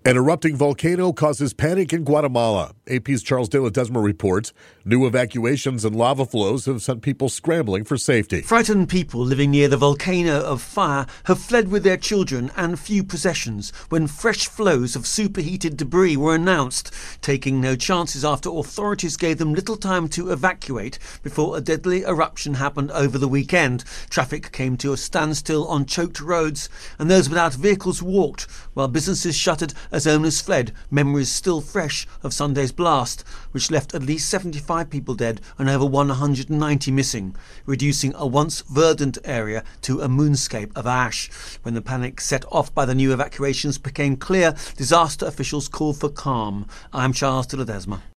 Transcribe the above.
An erupting volcano causes panic in Guatemala. AP's Charles de Ledesma reports new evacuations and lava flows have sent people scrambling for safety. Frightened people living near the volcano of fire have fled with their children and few possessions when fresh flows of superheated debris were announced, taking no chances after authorities gave them little time to evacuate before a deadly eruption happened over the weekend. Traffic came to a standstill on choked roads and those without vehicles walked while businesses shuttered as owners fled. Memories still fresh of Sunday's blast, which left at least 75 people dead and over 190 missing, reducing a once verdant area to a moonscape of ash. When the panic set off by the new evacuations became clear, disaster officials called for calm. I'm Charles de Ledesma.